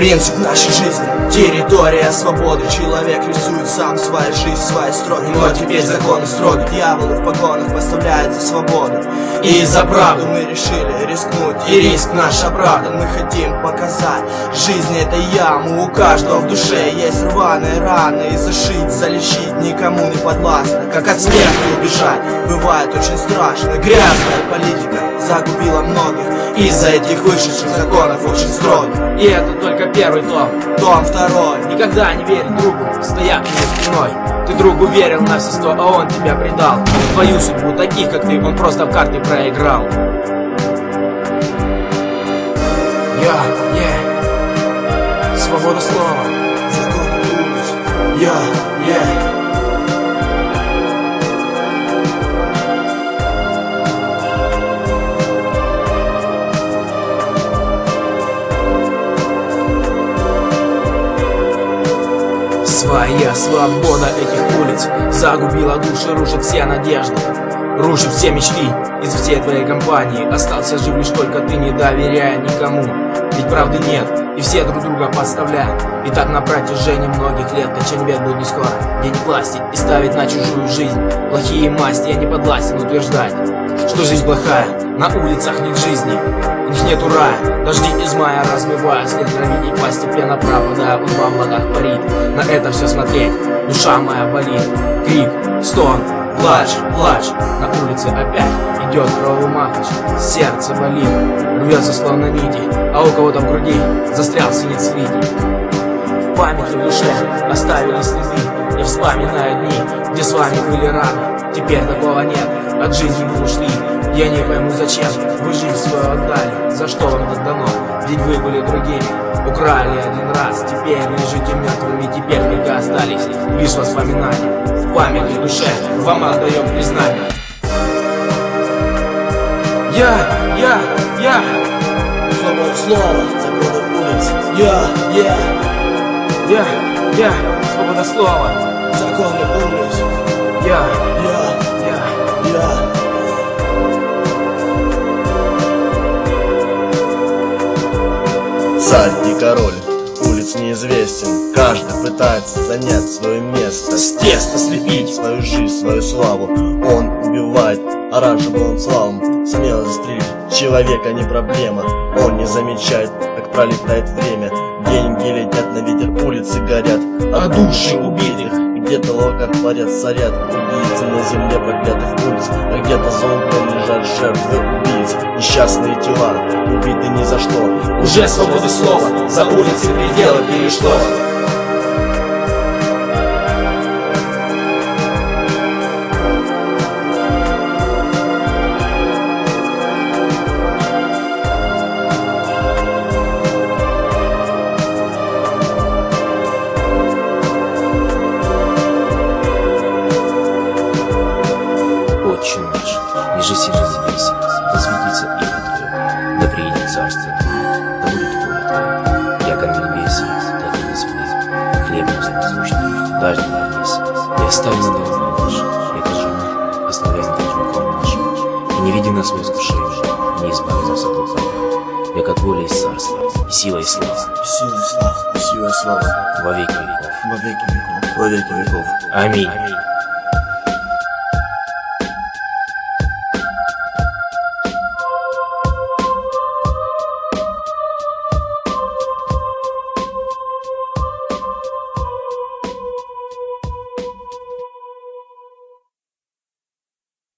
принцип нашей жизни. Территория свободы. Человек рисует сам свою жизнь, свои строки. Но теперь законы строгие. Дьяволы в погонах поставляют за свободу и за правду. Мы решили рискнуть, и риск наш оправдан. Мы хотим показать, жизнь это яма. У каждого в душе есть рваные раны. И зашить, залечить никому не подвластно. Как от смерти убежать бывает очень страшно. Грязная политика загубила многих из-за этих вышедших законов очень строгих. И это только первый том. Том второй. Никогда не верь другу, стоя к нему спиной. Ты другу верил на все 100, а он тебя предал. Твою судьбу, таких как ты, он просто в карты проиграл. Свобода слова. Законы улиц. Своя свобода этих улиц загубила души, рушит все надежды, рушит все мечты. Из всей твоей компании остался жив лишь только ты, не доверяя никому. Ведь правды нет, и все друг друга подставляют. И так на протяжении многих лет. Кончание бед будет не скоро, день власти и ставить на чужую жизнь плохие масти. Я не подвластен утверждать, что жизнь плохая. На улицах нет жизни, у них нету рая. Дожди из мая размывают след крови, и постепенно пропадая, он в облаках парит. На это все смотреть, душа моя болит. Крик, стон, плач, плач. На улице опять идет кровоматыч. Сердце болит, рвется словно нити, а у кого-то в груди застрял синиц литий. В памяти в душе оставили следы. Я вспоминаю дни, где с вами были раны. Теперь такого нет, от жизни вы ушли. Я не пойму зачем вы жизнь свою отдали. За что вам так дано? Ведь вы были другими. Украли один раз, теперь лежите мертвыми. Теперь только остались лишь воспоминания. В памяти в душе вам отдаем признание. Свобода слова, законы улиц. Свобода слова, законы улиц. Царь и король, улиц неизвестен. Каждый пытается занять свое место. с теста слепить Свою жизнь, свою славу он убивает, а раньше был он славным. Смело застрелить человека не проблема. Он не замечает, как пролетает время. Деньги летят на ветер, улицы горят, а души убитых где-то в локах парят, царят убийцы на земле проклятых улиц. А где-то за углом лежат жертвы убийц. Несчастные тела, убиты ни за что. Уже свобода слова за улицы пределы перешло. Отче наш, ниже сильно небеси, да светится имя Твое, да приедет царство Твое, да будет воля Твоя, яко на небесе, так и на земле. Хлеб наш насущный дашь нам днесь, и оставь нам долги наши, яко же мы оставляем должникам нашим. И не веди нас в искушение, не избави нас от лукавого, яко Твоя есть царство, и сила, и слава, Сила и слава во веки веков. Во веки веков. Аминь.